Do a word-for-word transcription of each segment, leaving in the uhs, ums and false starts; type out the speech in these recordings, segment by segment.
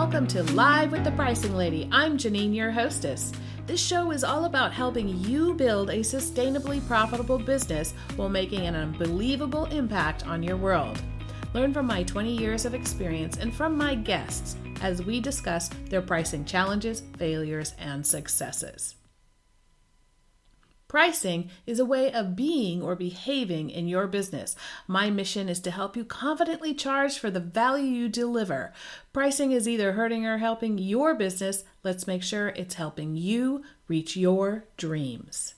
welcome to Live with the Pricing Lady. I'm Janine, your hostess. This show is all about helping you build a sustainably profitable business while making an unbelievable impact on your world. Learn from my twenty years of experience and from my guests as we discuss their pricing challenges, failures, and successes. Pricing is a way of being or behaving in your business. My mission is to help you confidently charge for the value you deliver. Pricing is either hurting or helping your business. Let's make sure it's helping you reach your dreams.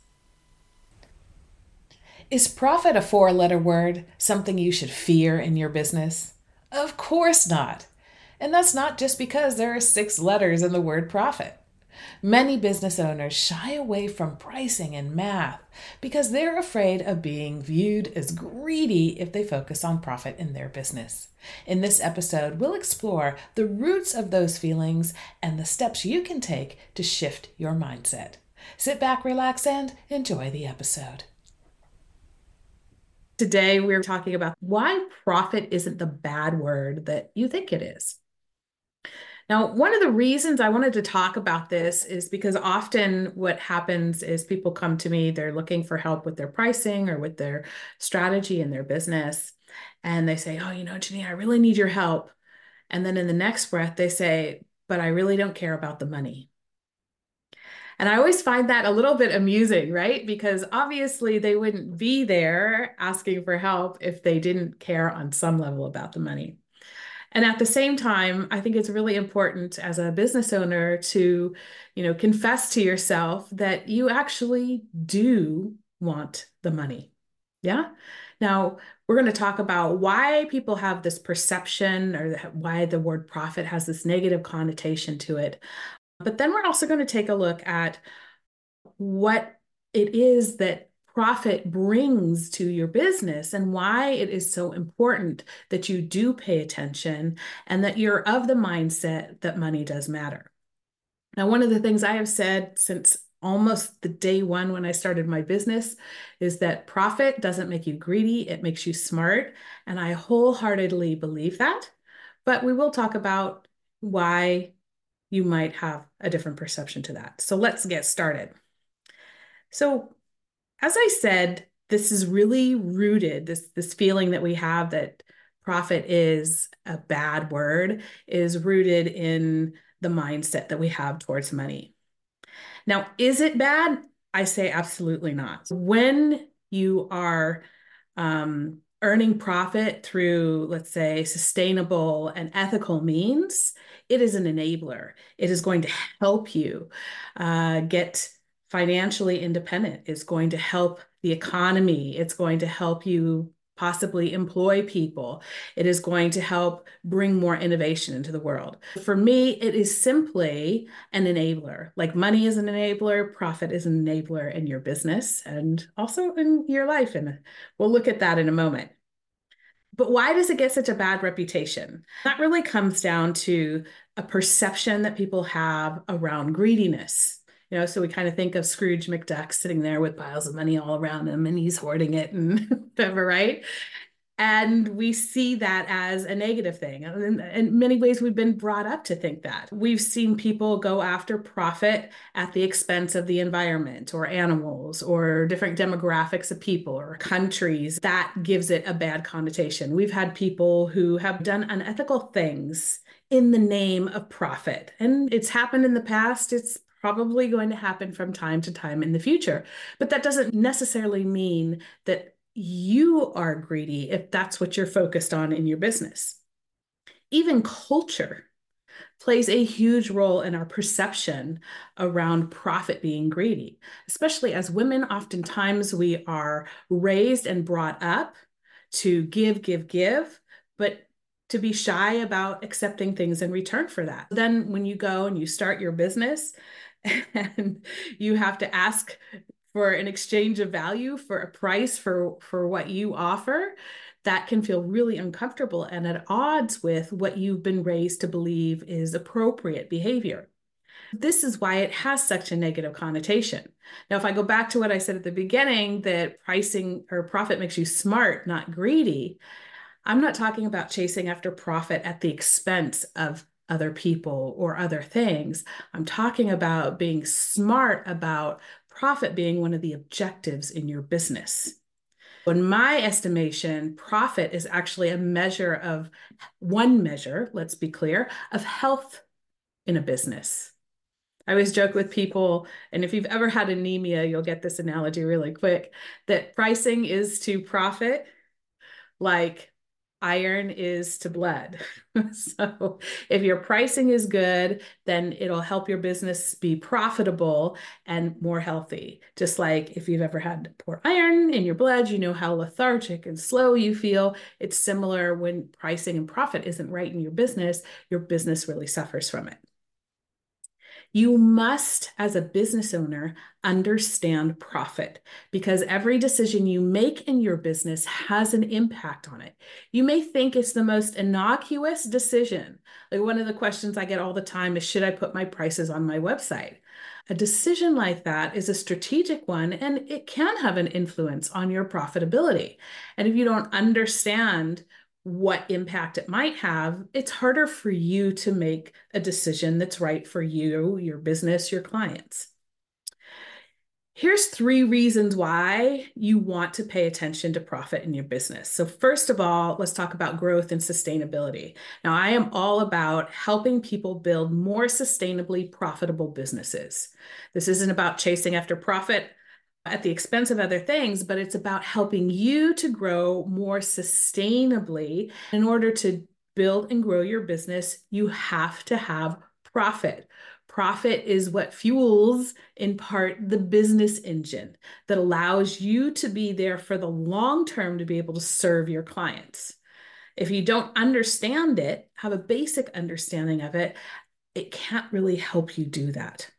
Is profit a four-letter word, something you should fear in your business? Of course not. And that's not just because there are six letters in the word profit. Many business owners shy away from pricing and math because they're afraid of being viewed as greedy if they focus on profit in their business. In this episode, we'll explore the roots of those feelings and the steps you can take to shift your mindset. Sit back, relax, and enjoy the episode. Today, we're talking about why profit isn't the bad word that you think it is. Now, one of the reasons I wanted to talk about this is because often what happens is people come to me, they're looking for help with their pricing or with their strategy in their business. And they say, oh, you know, Janine, I really need your help. And then in the next breath, they say, but I really don't care about the money. And I always find that a little bit amusing, right? Because obviously they wouldn't be there asking for help if they didn't care on some level about the money. And at the same time, I think it's really important as a business owner to, you know, confess to yourself that you actually do want the money. Yeah. Now, we're going to talk about why people have this perception or why the word profit has this negative connotation to it. But then we're also going to take a look at what it is that profit brings to your business and why it is so important that you do pay attention and that you're of the mindset that money does matter. Now, one of the things I have said since almost the day one when I started my business is that profit doesn't make you greedy, it makes you smart. And I wholeheartedly believe that. But we will talk about why you might have a different perception to that. So let's get started. So as I said, this is really rooted, this, this feeling that we have that profit is a bad word is rooted in the mindset that we have towards money. Now, is it bad? I say absolutely not. When you are um, earning profit through, let's say, sustainable and ethical means, it is an enabler. It is going to help you uh, get financially independent. It's going to help the economy. It's going to help you possibly employ people. It is going to help bring more innovation into the world. For me, it is simply an enabler. Like money is an enabler, profit is an enabler in your business and also in your life. And we'll look at that in a moment. But why does it get such a bad reputation? That really comes down to a perception that people have around greediness. You know, so we kind of think of Scrooge McDuck sitting there with piles of money all around him and he's hoarding it and whatever, right? And we see that as a negative thing. And in many ways, we've been brought up to think that. We've seen people go after profit at the expense of the environment or animals or different demographics of people or countries. That gives it a bad connotation. We've had people who have done unethical things in the name of profit. And it's happened in the past. It's probably going to happen from time to time in the future. But that doesn't necessarily mean that you are greedy if that's what you're focused on in your business. Even culture plays a huge role in our perception around profit being greedy, especially as women. Oftentimes we are raised and brought up to give, give, give, but to be shy about accepting things in return for that. Then when you go and you start your business and you have to ask for an exchange of value, for a price for, for what you offer, that can feel really uncomfortable and at odds with what you've been raised to believe is appropriate behavior. This is why it has such a negative connotation. Now, if I go back to what I said at the beginning, that pricing or profit makes you smart, not greedy, I'm not talking about chasing after profit at the expense of other people or other things. I'm talking about being smart about profit being one of the objectives in your business. In my estimation, profit is actually a measure of one measure, let's be clear, of health in a business. I always joke with people, and if you've ever had anemia, you'll get this analogy really quick, that pricing is to profit like iron is to blood. So if your pricing is good, then it'll help your business be profitable and more healthy. Just like if you've ever had poor iron in your blood, you know how lethargic and slow you feel. It's similar when pricing and profit isn't right in your business, your business really suffers from it. You must, as a business owner, understand profit because every decision you make in your business has an impact on it. You may think it's the most innocuous decision. Like one of the questions I get all the time is, should I put my prices on my website? A decision like that is a strategic one, and it can have an influence on your profitability. And if you don't understand what impact it might have, it's harder for you to make a decision that's right for you, your business, your clients. Here's three reasons why you want to pay attention to profit in your business. So first of all, let's talk about growth and sustainability. Now, I am all about helping people build more sustainably profitable businesses. This isn't about chasing after profit at the expense of other things, but it's about helping you to grow more sustainably. In order to build and grow your business, you have to have profit. Profit is what fuels, in part, the business engine that allows you to be there for the long term to be able to serve your clients. If you don't understand it, have a basic understanding of it, it can't really help you do that.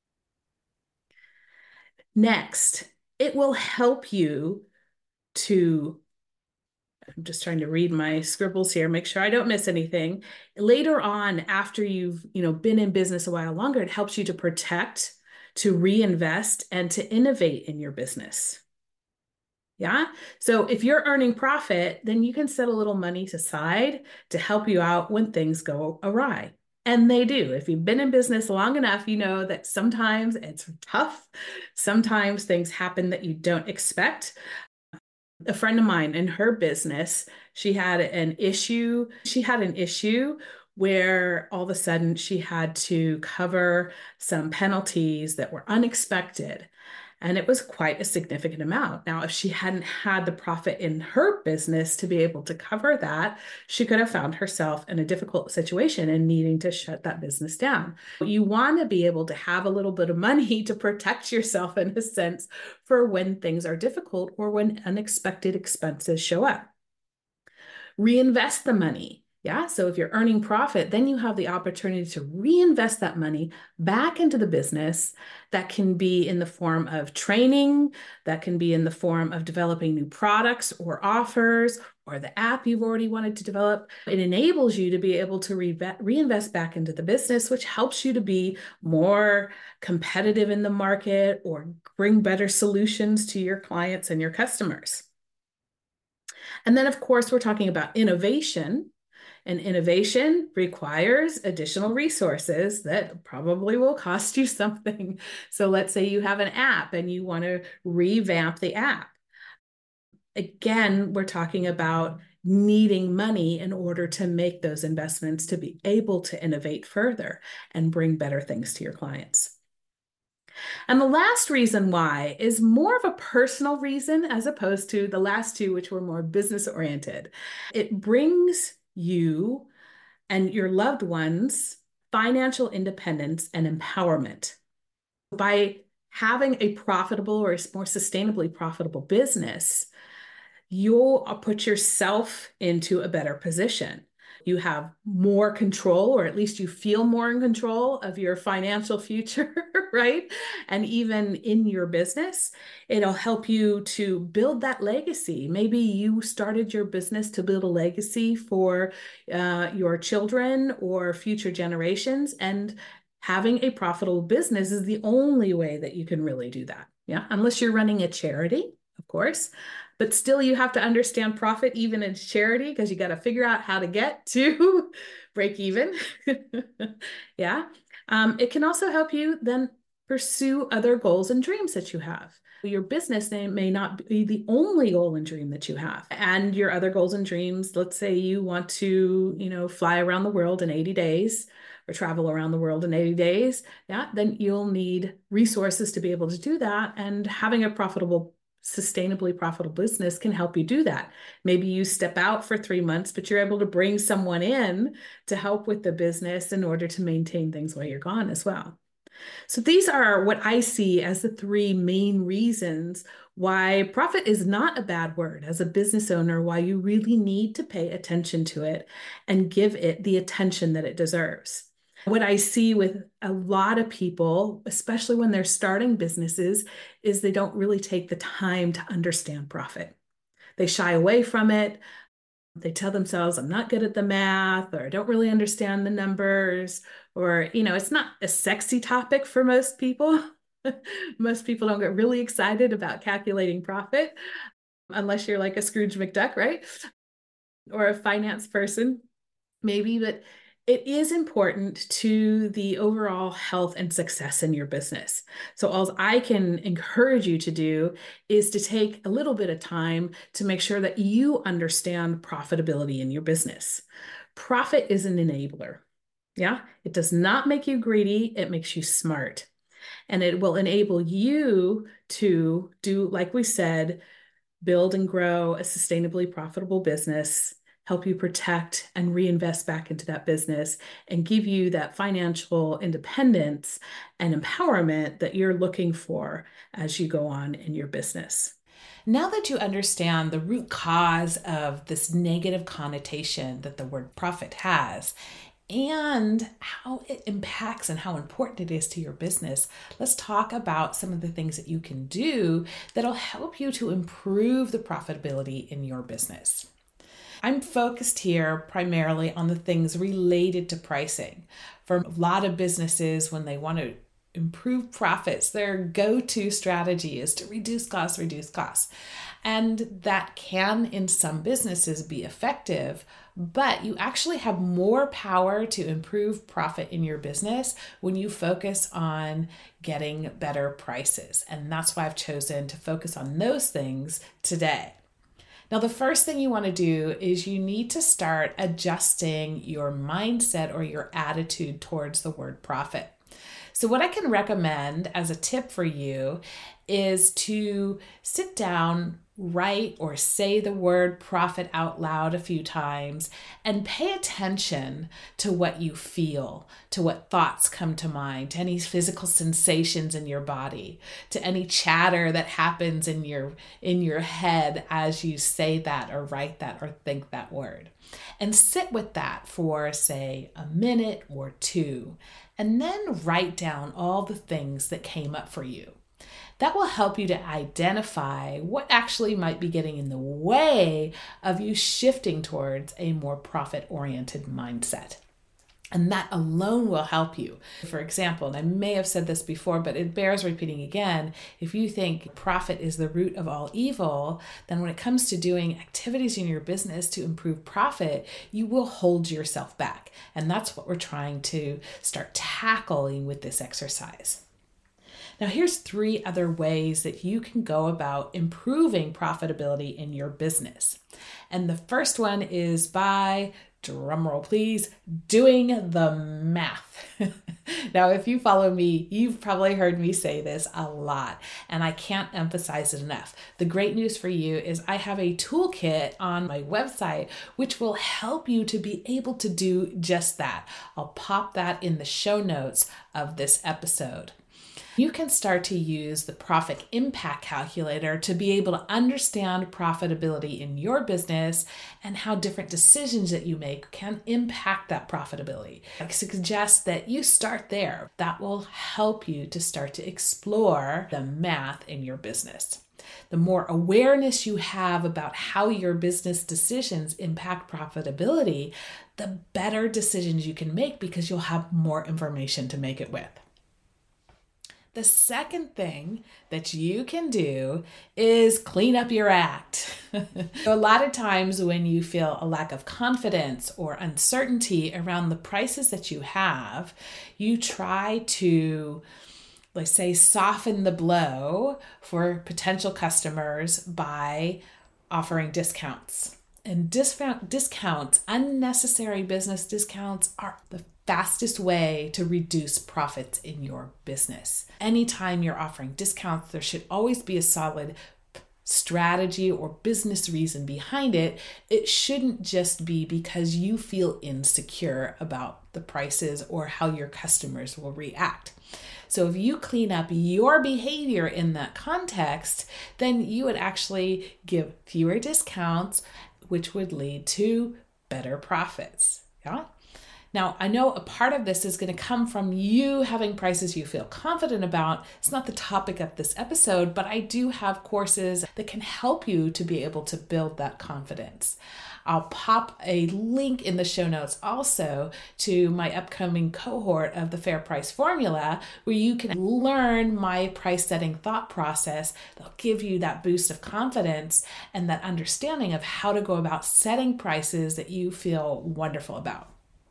Next, it will help you to, I'm just trying to read my scribbles here, make sure I don't miss anything. Later on, after you've, you know, been in business a while longer, it helps you to protect, to reinvest, and to innovate in your business. Yeah. So if you're earning profit, then you can set a little money aside to help you out when things go awry. And they do. If you've been in business long enough, you know that sometimes it's tough. Sometimes things happen that you don't expect. A friend of mine in her business, she had an issue. She had an issue where all of a sudden she had to cover some penalties that were unexpected. And it was quite a significant amount. Now, if she hadn't had the profit in her business to be able to cover that, she could have found herself in a difficult situation and needing to shut that business down. You want to be able to have a little bit of money to protect yourself in a sense for when things are difficult or when unexpected expenses show up. Reinvest the money. Yeah. So if you're earning profit, then you have the opportunity to reinvest that money back into the business. That can be in the form of training, that can be in the form of developing new products or offers, or the app you've already wanted to develop. It enables you to be able to re reinvest back into the business, which helps you to be more competitive in the market or bring better solutions to your clients and your customers. And then, of course, we're talking about innovation. And innovation requires additional resources that probably will cost you something. So let's say you have an app and you want to revamp the app. Again, we're talking about needing money in order to make those investments to be able to innovate further and bring better things to your clients. And the last reason why is more of a personal reason as opposed to the last two, which were more business oriented. It brings you and your loved ones financial independence and empowerment. By having a profitable or a more sustainably profitable business, you'll put yourself into a better position. You have more control, or at least you feel more in control of your financial future, right? And even in your business, it'll help you to build that legacy. Maybe you started your business to build a legacy for uh, your children or future generations, and having a profitable business is the only way that you can really do that. Yeah, unless you're running a charity, of course. But still, you have to understand profit even in charity, because you got to figure out how to get to break even. Yeah. Um, it can also help you then pursue other goals and dreams that you have. Your business name may not be the only goal and dream that you have. And your other goals and dreams, let's say you want to, you know, fly around the world in eighty days or travel around the world in eighty days. Yeah, then you'll need resources to be able to do that. And having a profitable sustainably profitable business can help you do that. Maybe you step out for three months, but you're able to bring someone in to help with the business in order to maintain things while you're gone as well. So these are what I see as the three main reasons why profit is not a bad word as a business owner, why you really need to pay attention to it and give it the attention that it deserves. What I see with a lot of people, especially when they're starting businesses, is they don't really take the time to understand profit. They shy away from it. They tell themselves, I'm not good at the math, or I don't really understand the numbers, or, you know, it's not a sexy topic for most people. Most people don't get really excited about calculating profit unless you're like a Scrooge McDuck, right? Or a finance person, maybe, but it is important to the overall health and success in your business. So all I can encourage you to do is to take a little bit of time to make sure that you understand profitability in your business. Profit is an enabler. Yeah, it does not make you greedy, it makes you smart. And it will enable you to do, like we said, build and grow a sustainably profitable business, help you protect and reinvest back into that business, and give you that financial independence and empowerment that you're looking for as you go on in your business. Now that you understand the root cause of this negative connotation that the word profit has, and how it impacts and how important it is to your business, let's talk about some of the things that you can do that'll help you to improve the profitability in your business. I'm focused here primarily on the things related to pricing. For a lot of businesses, when they want to improve profits, their go-to strategy is to reduce costs, reduce costs. And that can, in some businesses, be effective, but you actually have more power to improve profit in your business when you focus on getting better prices. And that's why I've chosen to focus on those things today. Now, the first thing you want to do is you need to start adjusting your mindset or your attitude towards the word profit. So what I can recommend as a tip for you is to sit down, write or say the word profit out loud a few times and pay attention to what you feel, to what thoughts come to mind, to any physical sensations in your body, to any chatter that happens in your in your head as you say that or write that or think that word. And sit with that for, say, a minute or two, and then write down all the things that came up for you. That will help you to identify what actually might be getting in the way of you shifting towards a more profit-oriented mindset. And that alone will help you. For example, and I may have said this before, but it bears repeating again, if you think profit is the root of all evil, then when it comes to doing activities in your business to improve profit, you will hold yourself back. And that's what we're trying to start tackling with this exercise. Now, here's three other ways that you can go about improving profitability in your business. And the first one is by, drumroll please, doing the math. Now, if you follow me, you've probably heard me say this a lot, and I can't emphasize it enough. The great news for you is I have a toolkit on my website which will help you to be able to do just that. I'll pop that in the show notes of this episode. You can start to use the Profit Impact Calculator to be able to understand profitability in your business and how different decisions that you make can impact that profitability. I suggest that you start there. That will help you to start to explore the math in your business. The more awareness you have about how your business decisions impact profitability, the better decisions you can make because you'll have more information to make it with. The second thing that you can do is clean up your act. A lot of times when you feel a lack of confidence or uncertainty around the prices that you have, you try to, let's say, soften the blow for potential customers by offering discounts. And discount, discounts, unnecessary business discounts, are the fastest way to reduce profits in your business. Anytime you're offering discounts, there should always be a solid strategy or business reason behind it. It shouldn't just be because you feel insecure about the prices or how your customers will react. So if you clean up your behavior in that context, then you would actually give fewer discounts, which would lead to better profits. Yeah. Now, I know a part of this is going to come from you having prices you feel confident about. It's not the topic of this episode, but I do have courses that can help you to be able to build that confidence. I'll pop a link in the show notes also to my upcoming cohort of the Fair Price Formula, where you can learn my price setting thought process. They'll give you that boost of confidence and that understanding of how to go about setting prices that you feel wonderful about.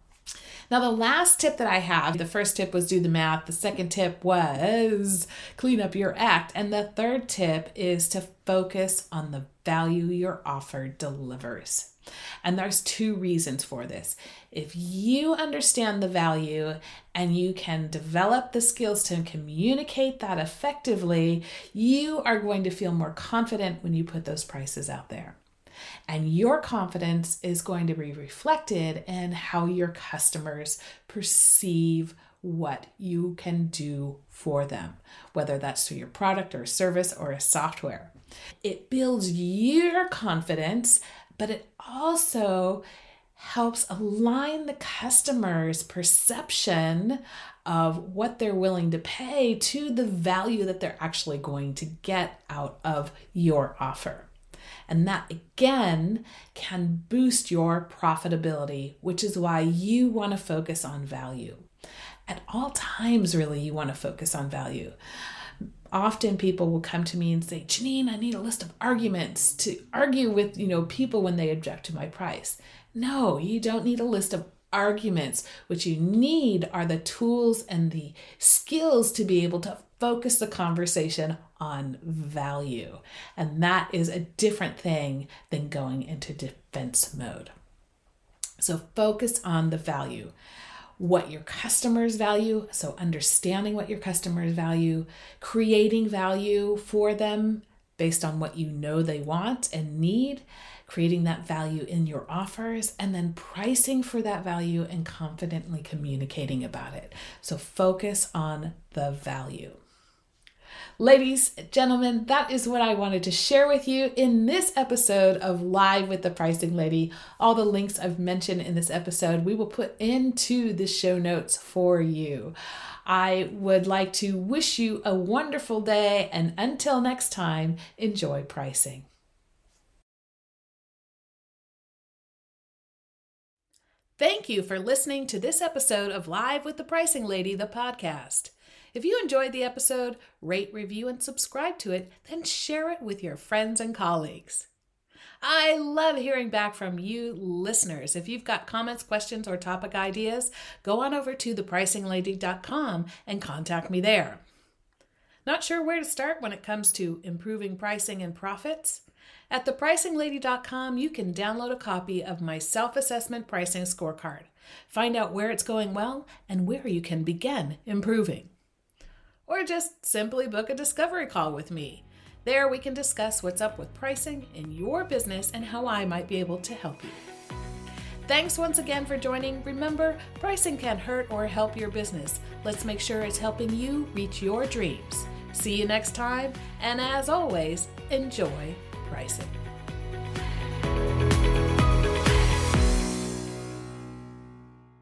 Now, the last tip that I have, the first tip was do the math. The second tip was clean up your act. And the third tip is to focus on the value your offer delivers. And there's two reasons for this. If you understand the value and you can develop the skills to communicate that effectively, you are going to feel more confident when you put those prices out there. And your confidence is going to be reflected in how your customers perceive what you can do for them, whether that's through your product or a service or a software. It builds your confidence, but it also helps align the customer's perception of what they're willing to pay to the value that they're actually going to get out of your offer. And that, again, can boost your profitability, which is why you want to focus on value. At all times, really, you want to focus on value. Often people will come to me and say, Janine, I need a list of arguments to argue with, you know, people when they object to my price. No, you don't need a list of arguments. What you need are the tools and the skills to be able to focus the conversation on value. And that is a different thing than going into defense mode. So focus on the value, what your customers value. So understanding what your customers value, creating value for them based on what you know they want and need, creating that value in your offers, and then pricing for that value and confidently communicating about it. So focus on the value. Ladies, gentlemen, that is what I wanted to share with you in this episode of Live with the Pricing Lady. All the links I've mentioned in this episode, we will put into the show notes for you. I would like to wish you a wonderful day, and until next time, enjoy pricing. Thank you for listening to this episode of Live with the Pricing Lady, the podcast. If you enjoyed the episode, rate, review, and subscribe to it, then share it with your friends and colleagues. I love hearing back from you listeners. If you've got comments, questions, or topic ideas, go on over to the pricing lady dot com and contact me there. Not sure where to start when it comes to improving pricing and profits? At the pricing lady dot com, you can download a copy of my self-assessment pricing scorecard. Find out where it's going well and where you can begin improving. Or just simply book a discovery call with me. There we can discuss what's up with pricing in your business and how I might be able to help you. Thanks once again for joining. Remember, pricing can't hurt or help your business. Let's make sure it's helping you reach your dreams. See you next time, and as always, enjoy pricing.